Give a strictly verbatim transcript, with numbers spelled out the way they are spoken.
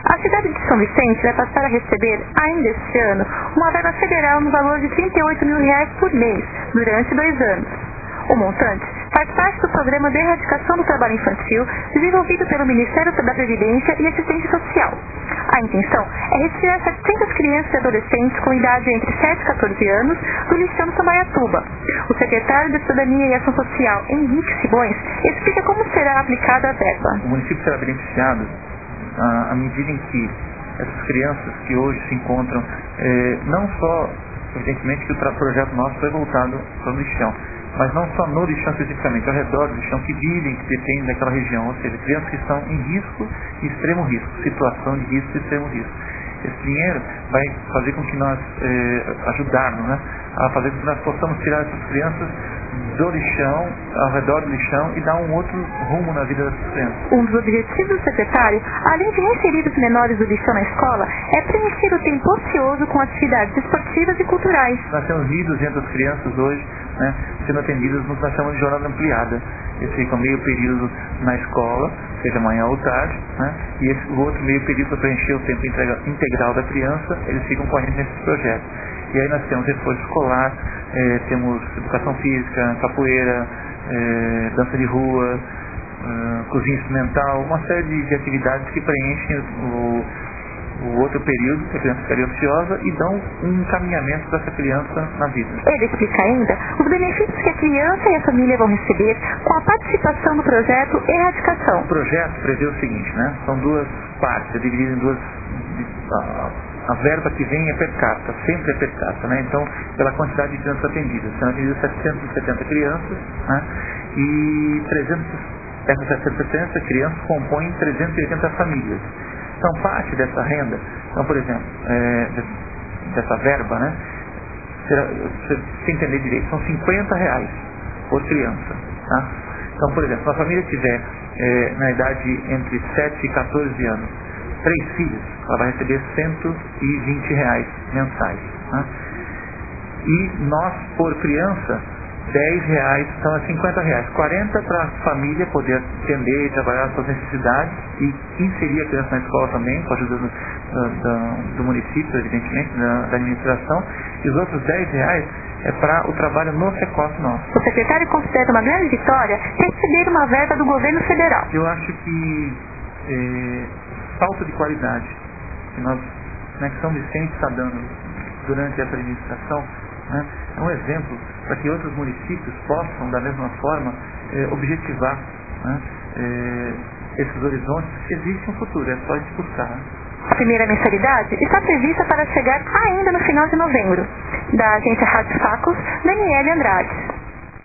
A cidade de São Vicente vai passar a receber, ainda este ano, uma verba federal no valor de trinta e oito mil reais por mês, durante dois anos. O montante faz parte do Programa de Erradicação do Trabalho Infantil, desenvolvido pelo Ministério da Previdência e Assistência Social. A intenção é retirar setecentas crianças e adolescentes com idade entre sete e quatorze anos do lixão de Sambaituba. O secretário de Cidadania e Ação Social, Henrique Simões, explica como será aplicada a verba. O município será beneficiado à, à medida em que essas crianças que hoje se encontram, eh, não só, evidentemente, que o projeto nosso foi voltado para o lixão, mas não só no lixão especificamente, ao redor do lixão, que vivem, que dependem daquela região, ou seja, crianças que estão em risco e extremo risco, situação de risco e extremo risco. Esse dinheiro vai fazer com que nós, eh, ajudarmos, né, a fazer com que nós possamos tirar essas crianças do lixão, ao redor do lixão, e dar um outro rumo na vida dessas crianças. Um dos objetivos do secretário, além de inserir os menores do lixão na escola, é preencher o tempo ocioso com atividades esportivas e culturais. Nós temos mil e duzentas crianças hoje, né, sendo atendidas no que nós chamamos de jornada ampliada. Eles ficam meio período na escola, seja manhã ou tarde, né, e esse, o outro meio período para preencher o tempo integral da criança, eles ficam correndo nesses projetos. E aí nós temos reforço escolar, eh, temos educação física, capoeira, eh, dança de rua, eh, cozinha instrumental, uma série de, de atividades que preenchem o, o outro período, que a criança ficaria ociosa, e dão um encaminhamento para essa criança na vida. Ele explica ainda os benefícios que a criança e a família vão receber com a participação no projeto Erradicação. O projeto prevê o seguinte, né? São duas partes, é dividido em duas... A, a verba que vem é per capita, sempre é per capita, né? Então, pela quantidade de crianças atendidas. São atendidas setecentas e setenta crianças, né? E trezentas, essas setecentas e setenta crianças compõem trezentas e oitenta famílias. Então, parte dessa renda, então, por exemplo, é, dessa verba, né? Será, se entender direito, são cinquenta reais por criança, tá? Então, por exemplo, se a família tiver é, na idade entre sete e quatorze anos, três filhos, ela vai receber cento e vinte reais mensais, né? E nós, por criança, dez reais, então é cinquenta reais, quarenta para a família poder atender e trabalhar as suas necessidades e inserir a criança na escola também, com a ajuda do, do, do município, evidentemente, da, da administração, e os outros dez reais é para o trabalho no Secof nosso. O secretário considera uma grande vitória receber uma verba do governo federal. Eu acho que é, falta de qualidade que nós, né, que São Vicente está dando durante essa administração, né, é um exemplo para que outros municípios possam, da mesma forma, eh, objetivar, né, eh, esses horizontes, que existe um futuro, é só a gente buscar. Né? A primeira mensalidade está prevista para chegar ainda no final de novembro. Da agência Rádio Facos, Daniele Andrade.